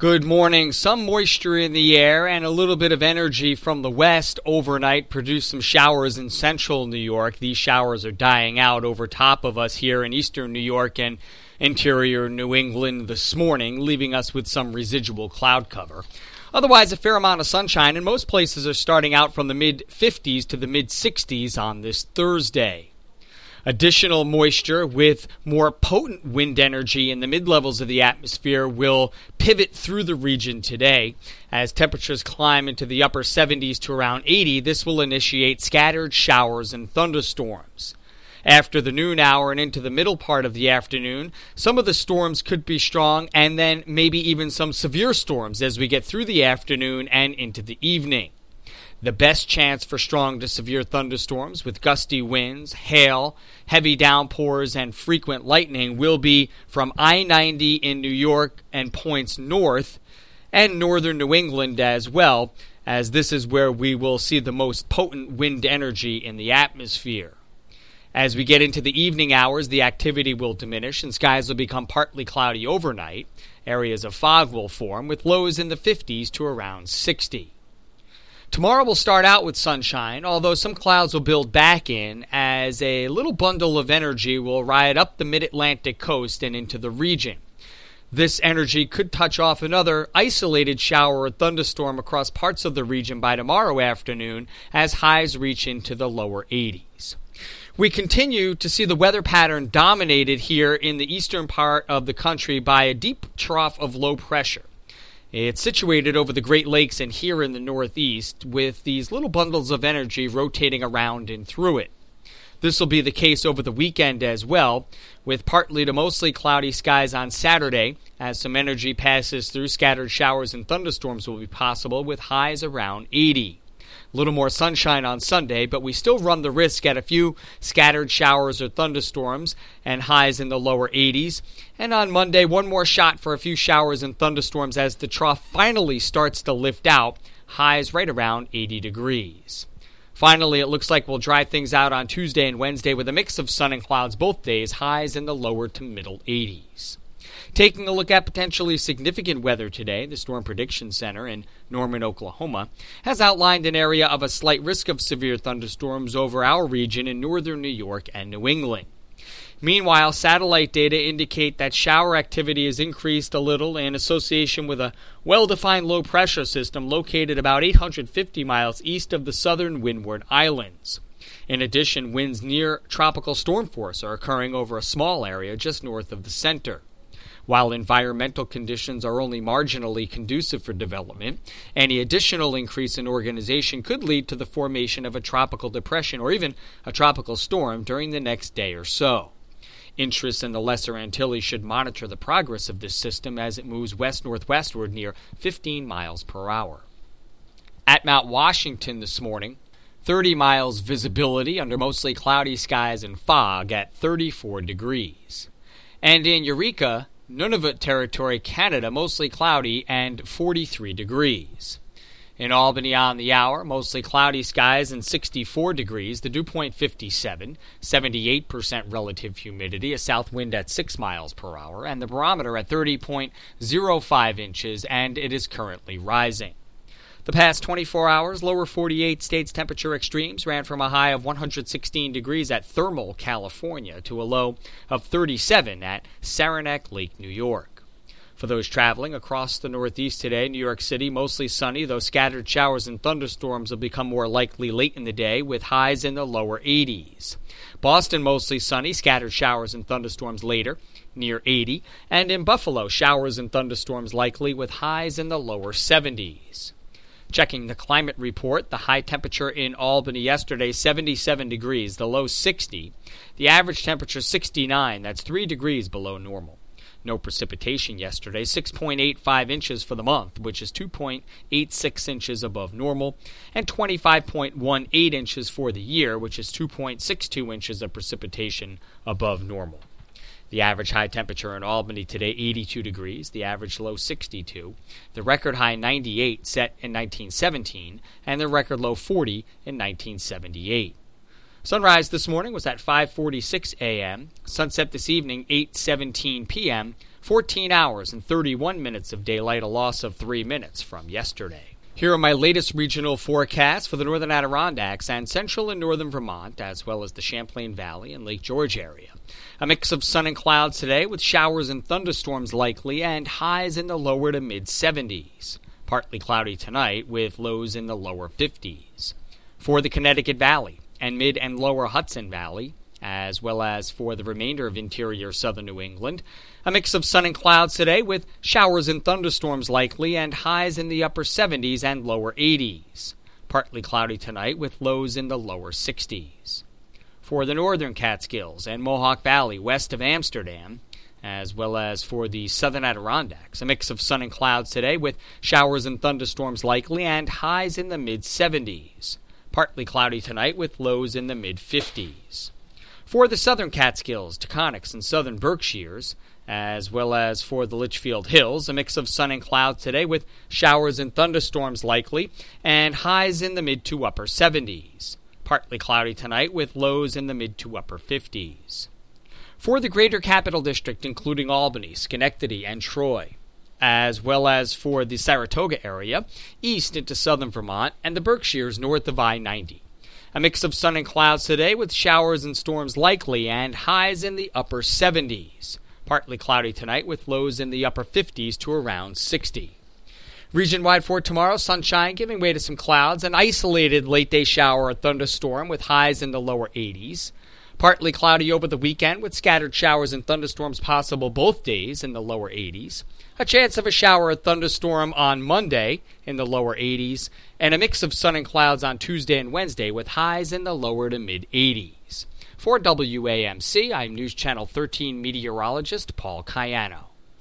Good morning. Some moisture in the air and a little bit of energy from the west overnight produced some showers in central New York. These showers are dying out over top of us here in eastern New York and interior New England this morning, leaving us with some residual cloud cover. Otherwise, a fair amount of sunshine, and most places are starting out from the mid-50s to the mid-60s on this Thursday. Additional moisture with more potent wind energy in the mid-levels of the atmosphere will pivot through the region today. As temperatures climb into the upper 70s to around 80, this will initiate scattered showers and thunderstorms. After the noon hour and into the middle part of the afternoon, some of the storms could be strong and then maybe even some severe storms as we get through the afternoon and into the evening. The best chance for strong to severe thunderstorms with gusty winds, hail, heavy downpours, and frequent lightning will be from I-90 in New York and points north and northern New England as well, as this is where we will see the most potent wind energy in the atmosphere. As we get into the evening hours, the activity will diminish and skies will become partly cloudy overnight. Areas of fog will form with lows in the 50s to around 60. Tomorrow will start out with sunshine, although some clouds will build back in as a little bundle of energy will ride up the mid-Atlantic coast and into the region. This energy could touch off another isolated shower or thunderstorm across parts of the region by tomorrow afternoon as highs reach into the lower 80s. We continue to see the weather pattern dominated here in the eastern part of the country by a deep trough of low pressure. It's situated over the Great Lakes and here in the northeast, with these little bundles of energy rotating around and through it. This will be the case over the weekend as well, with partly to mostly cloudy skies on Saturday, as some energy passes through. Scattered showers and thunderstorms will be possible, with highs around 80. A little more sunshine on Sunday, but we still run the risk at a few scattered showers or thunderstorms and highs in the lower 80s. And on Monday, one more shot for a few showers and thunderstorms as the trough finally starts to lift out, highs right around 80 degrees. Finally, it looks like we'll dry things out on Tuesday and Wednesday with a mix of sun and clouds both days, highs in the lower to middle 80s. Taking a look at potentially significant weather today, the Storm Prediction Center in Norman, Oklahoma, has outlined an area of a slight risk of severe thunderstorms over our region in northern New York and New England. Meanwhile, satellite data indicate that shower activity has increased a little in association with a well-defined low-pressure system located about 850 miles east of the southern Windward Islands. In addition, winds near tropical storm force are occurring over a small area just north of the center. While environmental conditions are only marginally conducive for development, any additional increase in organization could lead to the formation of a tropical depression or even a tropical storm during the next day or so. Interests in the Lesser Antilles should monitor the progress of this system as it moves west-northwestward near 15 miles per hour. At Mount Washington this morning, 30 miles visibility under mostly cloudy skies and fog at 34 degrees. And in Eureka, Nunavut Territory, Canada, mostly cloudy and 43 degrees. In Albany on the hour, mostly cloudy skies and 64 degrees, the dew point 57, 78% relative humidity, a south wind at 6 miles per hour, and the barometer at 30.05 inches, and it is currently rising. The past 24 hours, lower 48 states temperature extremes ran from a high of 116 degrees at Thermal, California, to a low of 37 at Saranac Lake, New York. For those traveling across the Northeast today, New York City mostly sunny, though scattered showers and thunderstorms will become more likely late in the day with highs in the lower 80s. Boston mostly sunny, scattered showers and thunderstorms later, near 80. And in Buffalo, showers and thunderstorms likely with highs in the lower 70s. Checking the climate report, the high temperature in Albany yesterday, 77 degrees, the low 60. The average temperature 69, that's 3 degrees below normal. No precipitation yesterday, 6.85 inches for the month, which is 2.86 inches above normal, and 25.18 inches for the year, which is 2.62 inches of precipitation above normal. The average high temperature in Albany today, 82 degrees. The average low, 62. The record high, 98, set in 1917. And the record low, 40 in 1978. Sunrise this morning was at 5:46 a.m. Sunset this evening, 8:17 p.m. 14 hours and 31 minutes of daylight, a loss of 3 minutes from yesterday. Here are my latest regional forecasts for the northern Adirondacks and central and northern Vermont, as well as the Champlain Valley and Lake George area. A mix of sun and clouds today with showers and thunderstorms likely and highs in the lower to mid-70s. Partly cloudy tonight with lows in the lower 50s. For the Connecticut Valley and mid and lower Hudson Valley, as well as for the remainder of interior southern New England, a mix of sun and clouds today with showers and thunderstorms likely and highs in the upper 70s and lower 80s. Partly cloudy tonight with lows in the lower 60s. For the northern Catskills and Mohawk Valley west of Amsterdam, as well as for the southern Adirondacks, a mix of sun and clouds today with showers and thunderstorms likely and highs in the mid-70s. Partly cloudy tonight with lows in the mid-50s. For the southern Catskills, Taconics, and southern Berkshires, as well as for the Litchfield Hills, a mix of sun and clouds today with showers and thunderstorms likely and highs in the mid to upper 70s. Partly cloudy tonight with lows in the mid to upper 50s. For the greater capital district, including Albany, Schenectady, and Troy, as well as for the Saratoga area, east into southern Vermont, and the Berkshires north of I-90. A mix of sun and clouds today with showers and storms likely and highs in the upper 70s. Partly cloudy tonight with lows in the upper 50s to around 60. Region-wide for tomorrow, sunshine giving way to some clouds, an isolated late-day shower or thunderstorm with highs in the lower 80s. Partly cloudy over the weekend with scattered showers and thunderstorms possible both days in the lower 80s. A chance of a shower or thunderstorm on Monday in the lower 80s, and a mix of sun and clouds on Tuesday and Wednesday with highs in the lower to mid-80s. For WAMC, I'm News Channel 13 meteorologist Paul Cayano.